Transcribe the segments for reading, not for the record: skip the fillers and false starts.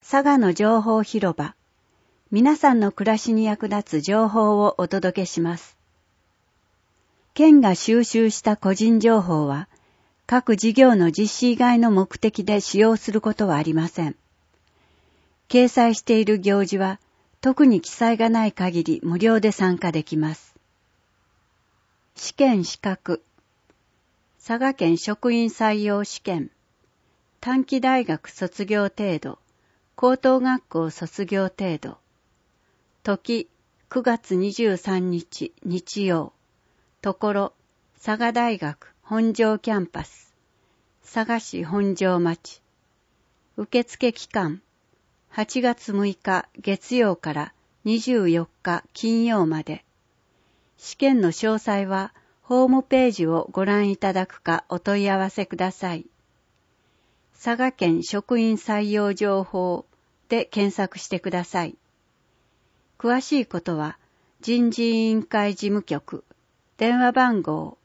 佐賀の情報広場。皆さんの暮らしに役立つ情報をお届けします。県が収集した個人情報は、各事業の実施以外の目的で使用することはありません。掲載している行事は、特に記載がない限り無料で参加できます。試験資格。佐賀県職員採用試験。短期大学卒業程度。高等学校卒業程度。時、9月23日日曜。ところ、佐賀大学本庄キャンパス。佐賀市本庄町。受付期間、8月6日月曜から24日金曜まで。試験の詳細はホームページをご覧いただくかお問い合わせください。佐賀県職員採用情報で検索してください。詳しいことは人事委員会事務局電話番号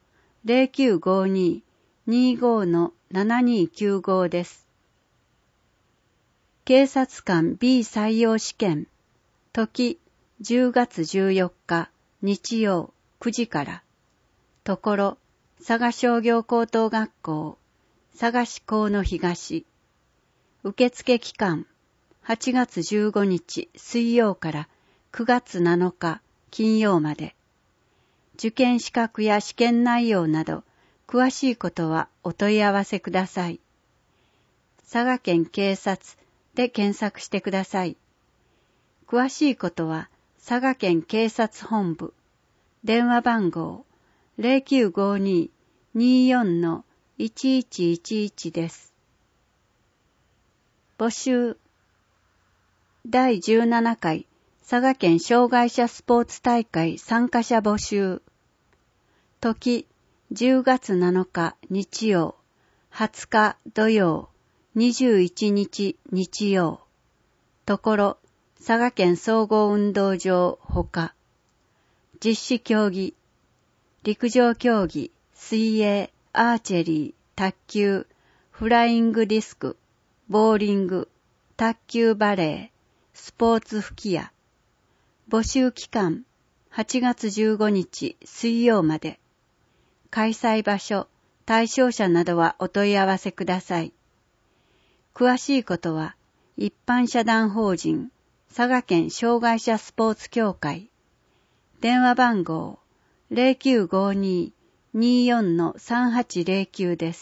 0952-25-7295 です。警察官 B 採用試験時10月14日日曜9時からところ佐賀商業高等学校佐賀市河野東受付期間8月15日水曜から9月7日金曜まで受験資格や試験内容など詳しいことはお問い合わせください。佐賀県警察で検索してください。詳しいことは佐賀県警察本部電話番号 0952-24-1111 です。募集第17回佐賀県障害者スポーツ大会参加者募集時10月7日日曜20日土曜21日日曜ところ佐賀県総合運動場ほか実施競技陸上競技水泳アーチェリー卓球フライングディスクボーリング卓球バレースポーツ吹き矢募集期間8月15日水曜まで開催場所対象者などはお問い合わせください。詳しいことは一般社団法人佐賀県障害者スポーツ協会電話番号 0952-24-3809 です。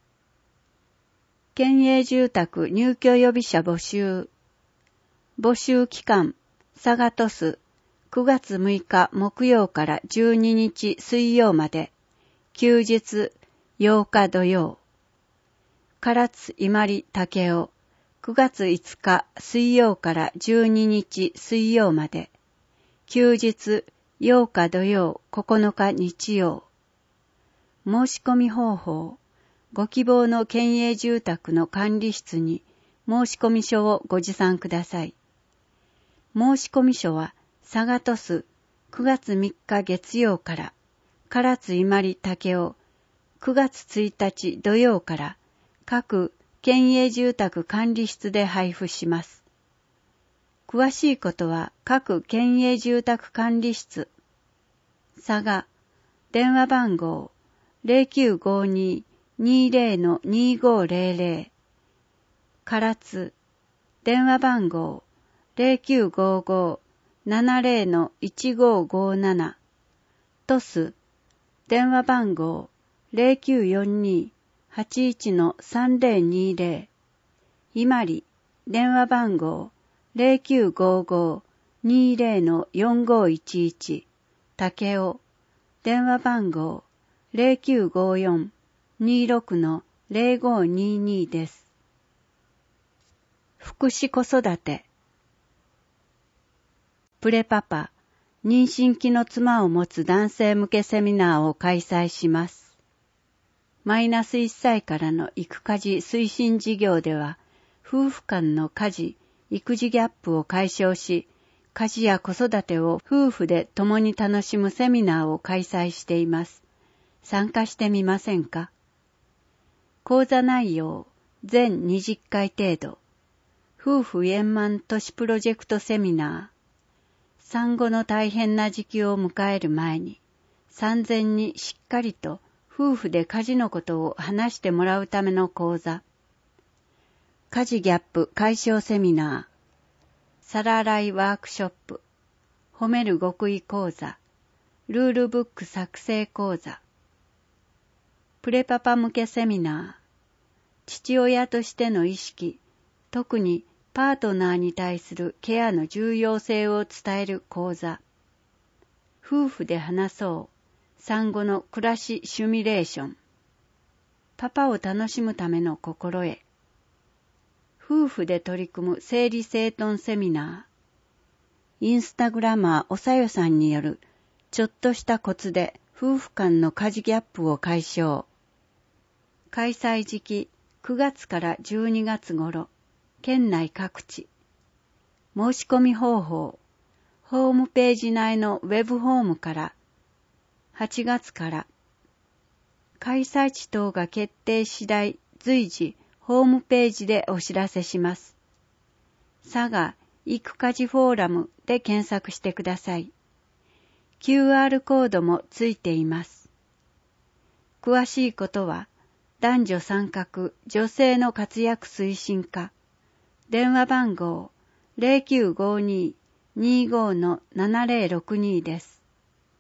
県営住宅入居予備者募集募集期間佐賀都市9月6日木曜から12日水曜まで休日8日土曜唐津伊万里武雄9月5日水曜から12日水曜まで休日8日土曜9日日曜申し込み方法ご希望の県営住宅の管理室に申込書をご持参ください。申込書は佐賀都市9月3日月曜から唐津伊万里武雄9月1日土曜から各県営住宅管理室で配布します。詳しいことは各県営住宅管理室佐賀電話番号 0952-20-2500 唐津電話番号 0955-70-1557 都市電話番号 0942-81-3020 伊万里電話番号 0955-20-4511 武雄電話番号 0954-26-0522 です。福祉子育てプレパパ妊娠期の妻を持つ男性向けセミナーを開催します。マイナス1歳からの育家事推進事業では、夫婦間の家事、育児ギャップを解消し、家事や子育てを夫婦で共に楽しむセミナーを開催しています。参加してみませんか？講座内容、全20回程度。 夫婦円満都市プロジェクトセミナー。産後の大変な時期を迎える前に、産前にしっかりと夫婦で家事のことを話してもらうための講座。家事ギャップ解消セミナー。皿洗いワークショップ。褒める極意講座。ルールブック作成講座。プレパパ向けセミナー。父親としての意識、特にパートナーに対するケアの重要性を伝える講座。夫婦で話そう。産後の暮らしシミュレーション。パパを楽しむための心得。夫婦で取り組む整理整頓セミナー。インスタグラマーおさよさんによるちょっとしたコツで夫婦間の家事ギャップを解消。開催時期9月から12月頃、県内各地。申し込み方法、ホームページ内のウェブホームから8月から開催地等が決定次第随時ホームページでお知らせします。佐賀育家事フォーラムで検索してください。QR コードもついています。詳しいことは男女参画女性の活躍推進課電話番号 0952-25-7062 です。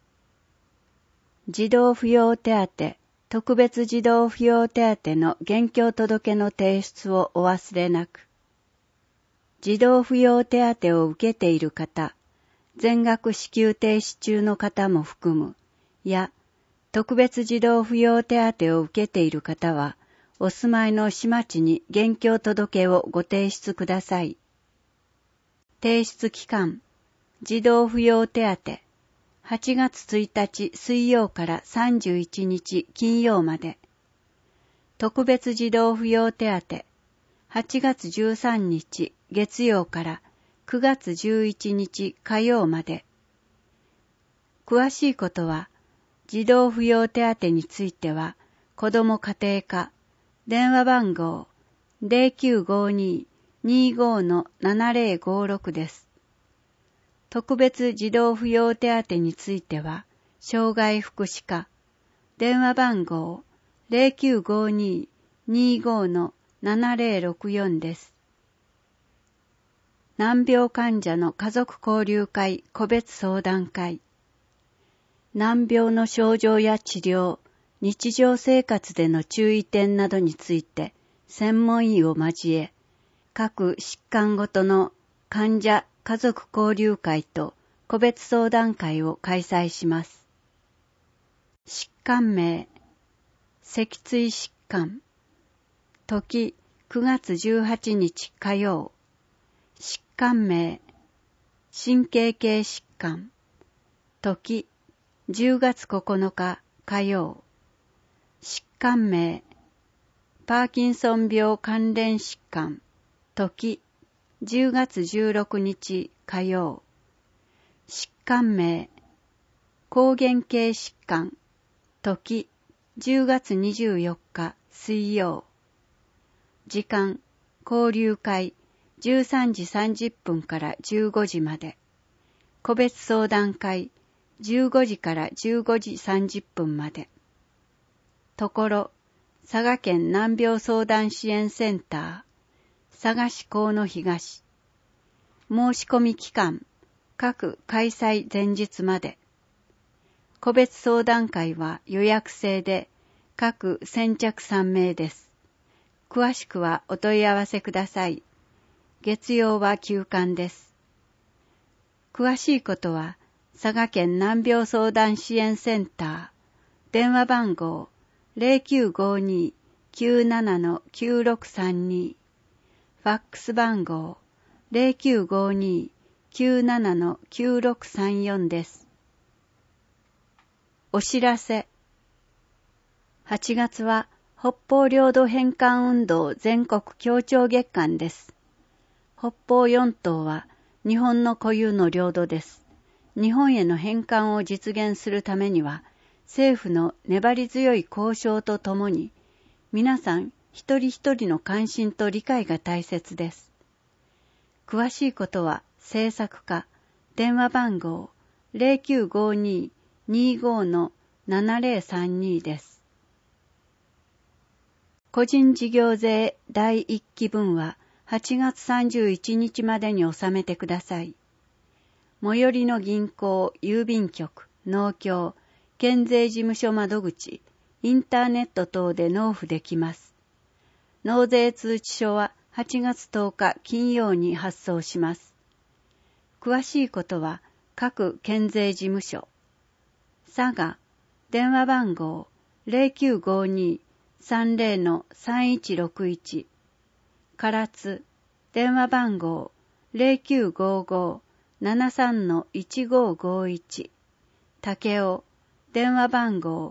児童扶養手当、特別児童扶養手当の現況届の提出をお忘れなく。児童扶養手当を受けている方、全額支給停止中の方も含む、や、特別児童扶養手当を受けている方は、お住まいの市町に現況届をご提出ください。提出期間、児童扶養手当、8月1日水曜から31日金曜まで。特別児童扶養手当、8月13日月曜から9月11日火曜まで。詳しいことは、児童扶養手当については、子ども家庭課、電話番号 0952-25-7056 です。特別児童扶養手当については、障害福祉課、電話番号 0952-25-7064 です。難病患者の家族交流会個別相談会。難病の症状や治療、日常生活での注意点などについて専門医を交え、各疾患ごとの患者家族交流会と個別相談会を開催します。疾患名、脊椎疾患、時9月18日火曜、疾患名、神経系疾患、時10月9日火曜、疾患名、パーキンソン病関連疾患、時10月16日火曜、疾患名、膠原系疾患、時10月24日水曜、時間、交流会13時30分から15時まで、個別相談会15時から15時30分まで。ところ、佐賀県難病相談支援センター、佐賀市河野東。申し込み期間、各開催前日まで。個別相談会は予約制で、各先着3名です。詳しくはお問い合わせください。月曜は休館です。詳しいことは、佐賀県難病相談支援センター、電話番号0952-97-9632、ファックス番号0952-97-9634です。お知らせ。8月は北方領土返還運動全国協調月間です。北方四島は日本の固有の領土です。日本への返還を実現するためには、政府の粘り強い交渉とともに、皆さん一人一人の関心と理解が大切です。 詳しいことは制作課電話番号 0952-25-7032 です。個人事業税第1期分は8月31日までに納めてください。最寄りの銀行、郵便局、農協、県税事務所窓口、インターネット等で納付できます。納税通知書は8月10日金曜に発送します。詳しいことは各県税事務所、佐賀、電話番号 0952-30-3161、唐津、電話番号 0955-73-1551、武雄、電話番号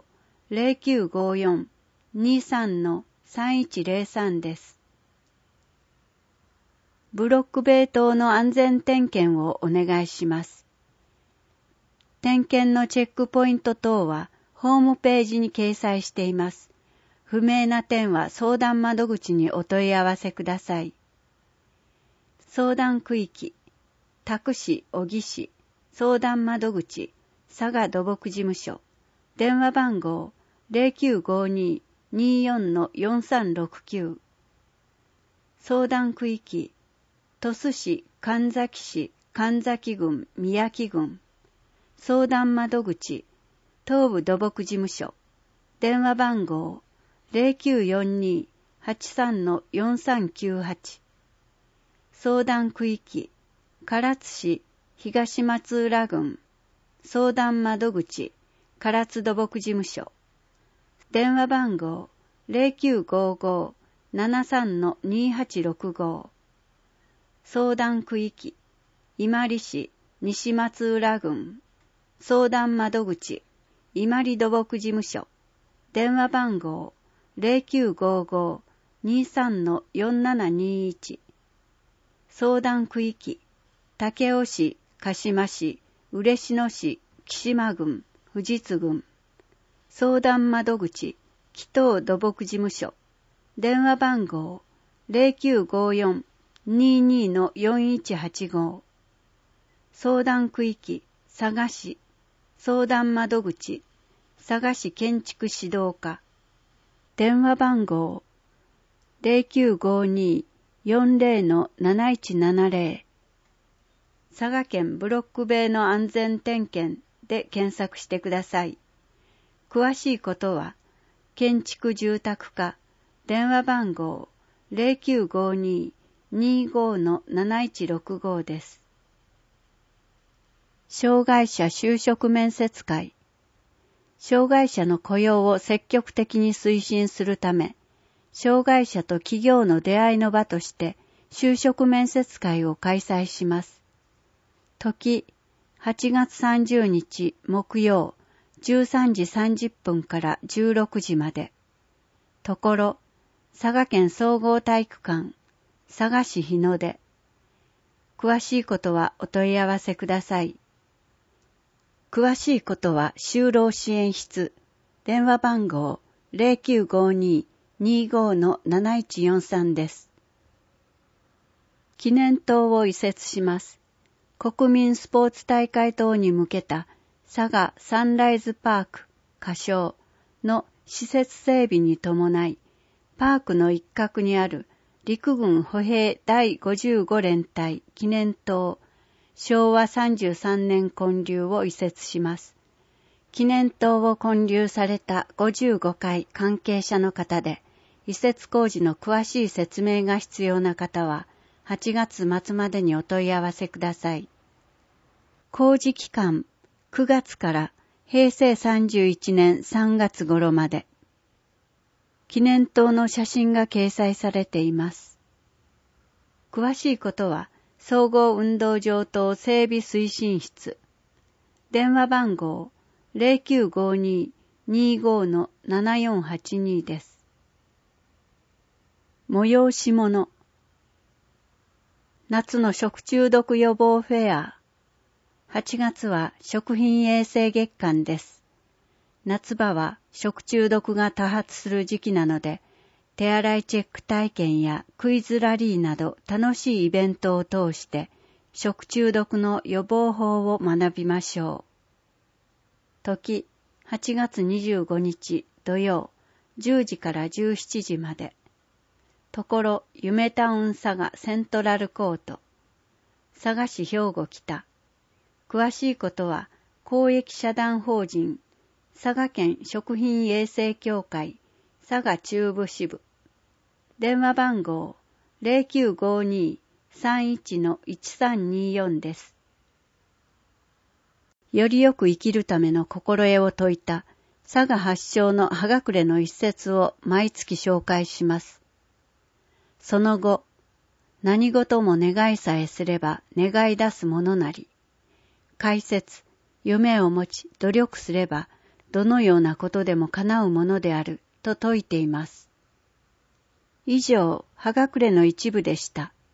0954-23-3103 です。ブロック塀等の安全点検をお願いします。点検のチェックポイント等はホームページに掲載しています。不明な点は相談窓口にお問い合わせください。相談区域、多久市、小城市、相談窓口、佐賀土木事務所、電話番号 0952-24-4369、相談区域、鳥栖市、神崎市、神崎郡、宮城郡、相談窓口、東部土木事務所、電話番号 0942-83-4398、相談区域、唐津市、東松浦郡、相談窓口、唐津土木事務所、電話番号 0955-73-2865、相談区域、伊万里市、西松浦郡、相談窓口、伊万里土木事務所、電話番号 0955-23-4721、相談区域、武雄市、鹿島市、嬉野市、木島郡、富士津郡、相談窓口、紀東土木事務所、電話番号 0954-22-4185、相談区域、佐賀市、相談窓口、佐賀市建築指導課、電話番号 0952-40-7170、佐賀県ブロック塀の安全点検で検索してください。詳しいことは、建築住宅課、電話番号 0952-25-7165 です。障害者就職面接会。障害者の雇用を積極的に推進するため、障害者と企業の出会いの場として就職面接会を開催します。時、8月30日木曜13時30分から16時まで。ところ、佐賀県総合体育館、佐賀市日の出。詳しいことはお問い合わせください。詳しいことは就労支援室、電話番号 0952-25-7143 です。記念塔を移設します。国民スポーツ大会等に向けた佐賀サンライズパーク仮称の施設整備に伴い、パークの一角にある陸軍歩兵第55連隊記念塔昭和33年建立を移設します。記念塔を建立された55回関係者の方で、移設工事の詳しい説明が必要な方は、8月末までにお問い合わせください。工事期間、9月から平成31年3月頃まで。記念塔の写真が掲載されています。詳しいことは、総合運動場等整備推進室。電話番号 0952-25-7482 です。催し物。夏の食中毒予防フェア。8月は食品衛生月間です。夏場は食中毒が多発する時期なので、 手洗いチェック体験やクイズラリーなど楽しいイベントを通して食中毒の予防法を学びましょう。時、8月25日土曜10時から17時まで。ところ、夢タウン佐賀セントラルコート。佐賀市兵庫北。詳しいことは、公益社団法人、佐賀県食品衛生協会、佐賀中部支部。電話番号、0952-31-1324 です。よりよく生きるための心得を説いた、佐賀発祥の葉隠れの一節を毎月紹介します。その後、何事も願いさえすれば願い出すものなり、解説、夢を持ち努力すればどのようなことでも叶うものであると説いています。以上、葉隠れの一部でした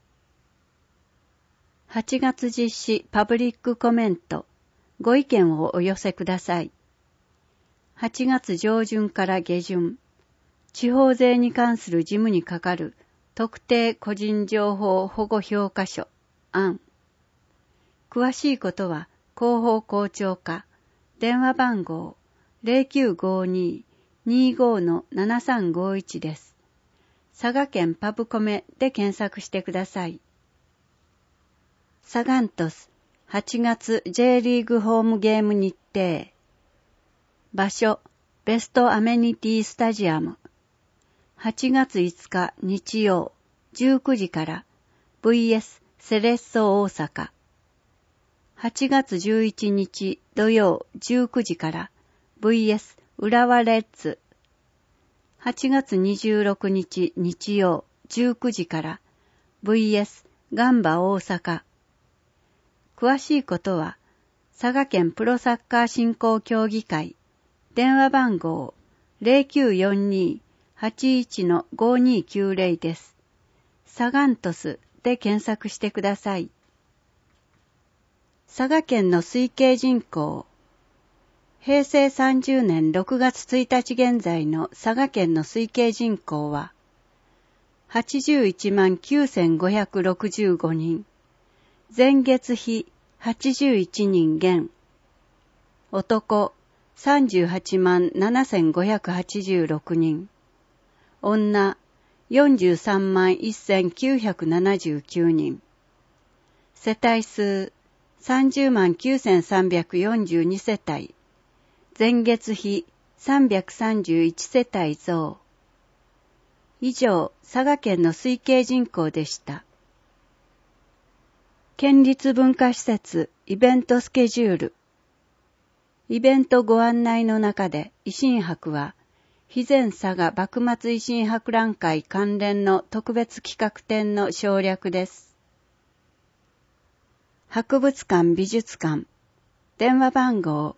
。8月実施パブリックコメント、ご意見をお寄せください。8月上旬から下旬、地方税に関する事務にかかる特定個人情報保護評価書案。詳しいことは広報校長課、電話番号 0952-25-7351 です。佐賀県パブコメで検索してください。サガン鳥栖8月 J リーグホームゲーム日程。場所、ベストアメニティスタジアム。8月5日日曜19時から VS セレッソ大阪。8月11日土曜19時から VS 浦和レッズ。8月26日日曜19時から VS ガンバ大阪。詳しいことは佐賀県プロサッカー振興協議会電話番号 0942-81-5290 です。サガン鳥栖で検索してください。佐賀県の推計人口。平成30年6月1日現在の佐賀県の推計人口は 819,565 人。前月比81人減。男387,586 人。女431,979 人。世帯数309,342 世帯。前月比331世帯増。以上、佐賀県の推計人口でした。県立文化施設イベントスケジュール。イベントご案内の中で維新博は、肥前佐賀幕末維新博覧会関連の特別企画展の省略です。博物館美術館。電話番号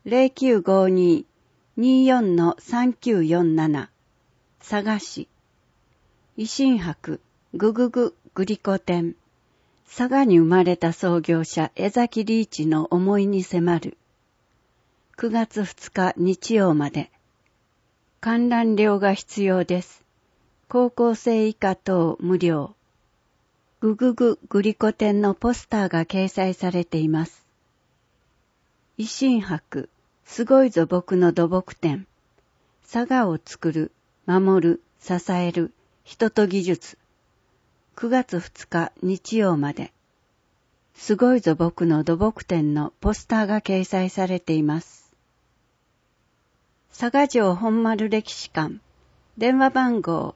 0952-24-3947 佐賀市。維新博ぐぐぐグリコ展。佐賀に生まれた創業者江崎利一の思いに迫る。9月2日日曜まで。観覧料が必要です。高校生以下等無料。ぐぐぐグリコ展のポスターが掲載されています。維新博、すごいぞ僕の土木展。佐賀を作る、守る、支える、人と技術。9月2日日曜まで。すごいぞ僕の土木展のポスターが掲載されています。佐賀城本丸歴史館。電話番号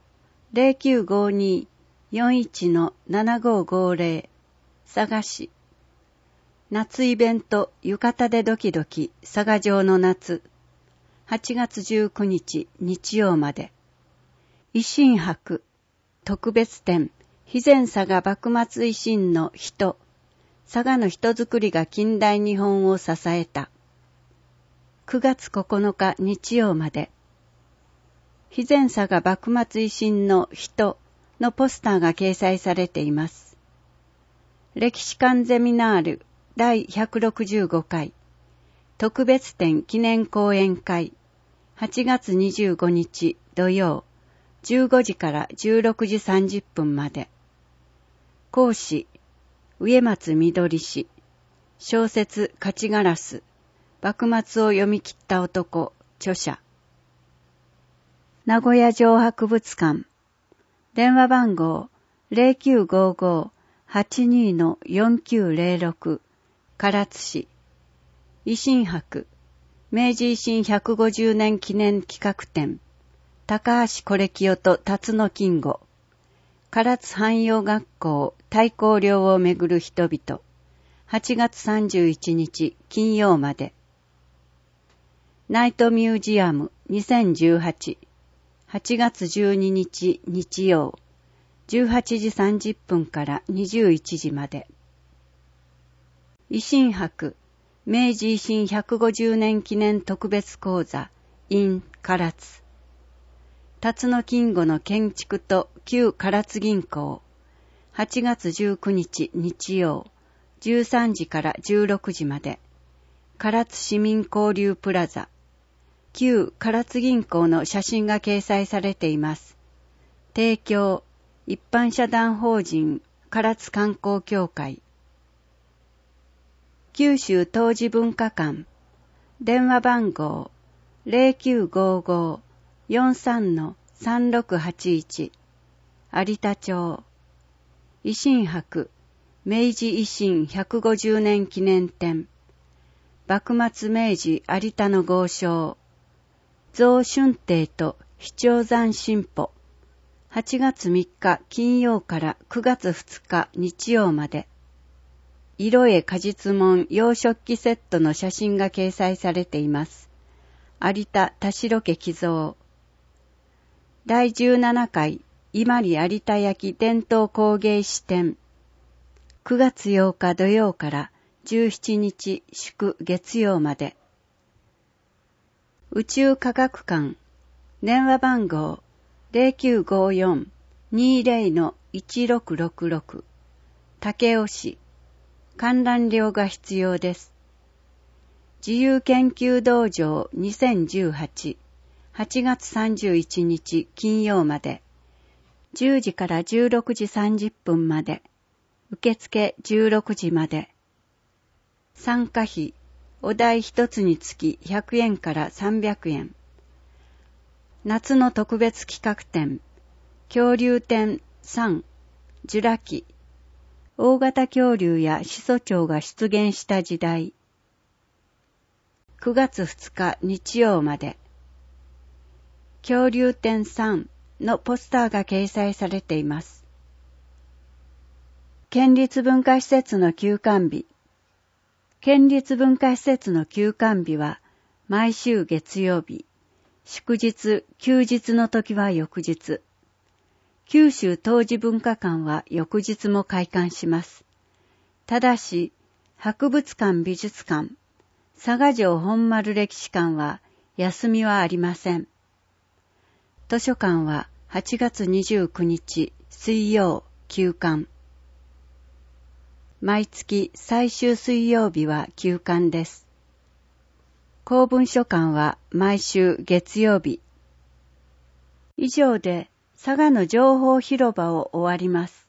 0952-41-7550 佐賀市。夏イベント浴衣でドキドキ佐賀城の夏。8月19日日曜まで。維新博特別展肥前佐賀幕末維新の人。佐賀の人づくりが近代日本を支えた。9月9日日曜まで。肥前佐賀幕末維新の人のポスターが掲載されています。歴史館ゼミナール第165回特別展記念講演会8月25日土曜 15時から16時30分まで。講師、植松みどり氏。小説勝ちガラス。幕末を読み切った男、著者。名古屋城博物館。電話番号 0955-82-4906 唐津市。維新博。明治維新150年記念企画展。高橋是清と辰野金吾。唐津汎用学校太閤陵をめぐる人々。8月31日金曜まで。ナイトミュージアム2018。8月12日日曜。18時30分から21時まで。維新博。明治維新150年記念特別講座 in 唐津。辰野金吾の建築と旧唐津銀行。8月19日日曜。13時から16時まで。唐津市民交流プラザ。旧唐津銀行の写真が掲載されています。提供、一般社団法人唐津観光協会。九州当時文化館。電話番号 0955-43-3681 有田町。維新博。明治維新150年記念展。幕末明治有田の豪商。増春亭と飛鳥山新報。8月3日金曜から9月2日日曜まで。色絵果実紋洋食器セットの写真が掲載されています。有田田代家寄贈。第17回伊万里有田焼伝統工芸士展。9月8日土曜から17日祝月曜まで。宇宙科学館。電話番号 0954-20-1666 武雄市。観覧料が必要です。自由研究道場2018。8月31日金曜まで。10時から16時30分まで。受付16時まで。参加費、お題一つにつき100円から300円。夏の特別企画展、恐竜展3、ジュラ紀。大型恐竜や始祖鳥が出現した時代。9月2日日曜まで。恐竜展3のポスターが掲載されています。県立文化施設の休館日。県立文化施設の休館日は毎週月曜日。祝日、休日の時は翌日。九州当時文化館は翌日も開館します。ただし、博物館美術館、佐賀城本丸歴史館は休みはありません。図書館は8月29日水曜休館。毎月最終水曜日は休館です。公文書館は毎週月曜日。以上で佐賀の情報広場を終わります。